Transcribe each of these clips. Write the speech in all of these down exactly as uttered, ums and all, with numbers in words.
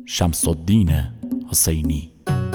شمس‌الدین حسینی.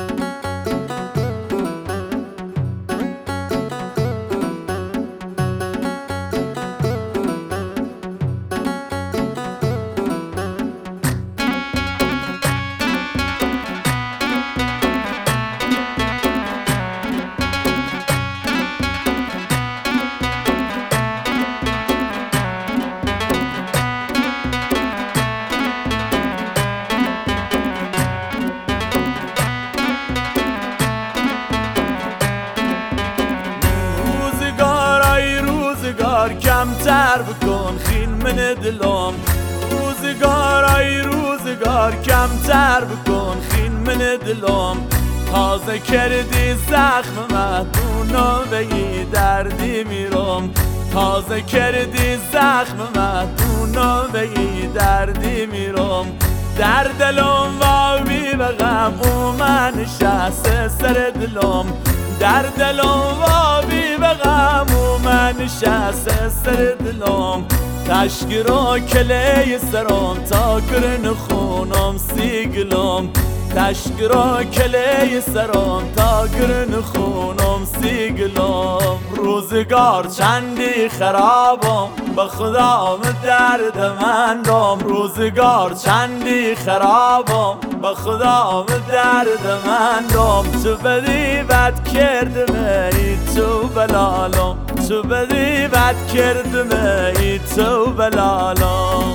کمتر بکن خین من دلم، روزگار ای روزگار کمتر بکن خین من دلم. تازه کردی زخم مدونا بگی دردی میرم، تازه کردی زخم مدونا بگی دردی میرم. در دلم واوی بغم اومد نشسته سر دلم، در دلم واوی بغم اومد نشسته سر دلم. تشکر کلی سرم تا کرن خونم سیگلم، تشکر کلی سرم تا کرن خونم سیگلم. روزگار چندی خرابم به خدا درد من دم، روزگار چندی خرابم به خدا درد من دم. تو بدی بد کردم ای تو بلالم، تو بدی بد کردم ای تو بلالم.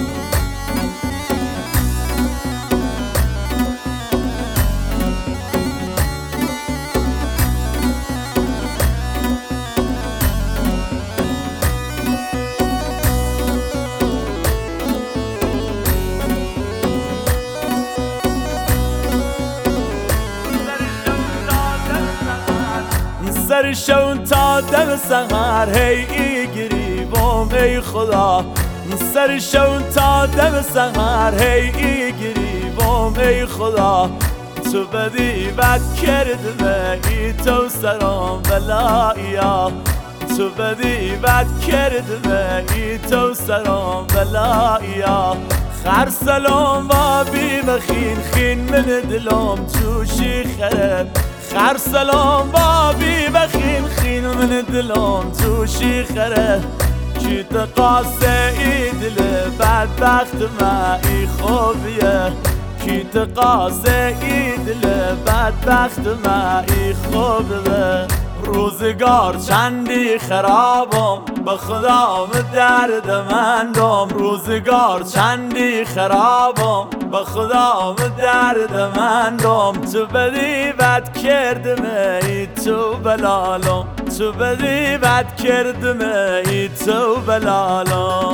سر شون تا دم سهر هی ای گریبم ای خدا، سر شون تا دم سهر هی ای گریبم ای خدا. تو بدی بد کردم ای تو سرم بلایا، تو بدی بد کردم ای تو سرم بلایا. خرسلم و بی بخین خین من دلم جوشی خرب، خرسلم با بی بخین خین من دلم جوشی خره. کی تقاسه ای دل بدبخت ما ای خوبیه، کی تقاسه ای دل بدبخت ما ای خوبیه. روزگار چندی خرابم به خدا درد من دم، روزگار چندی خرابم به خدا درد من دم. تو بدی بد کردم ای تو بلالم، تو بدی بد کردم ای تو بلالم.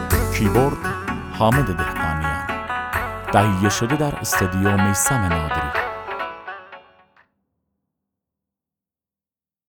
کیبورد حامد دهقانیان، تهیه شده در استودیو میثم نادری.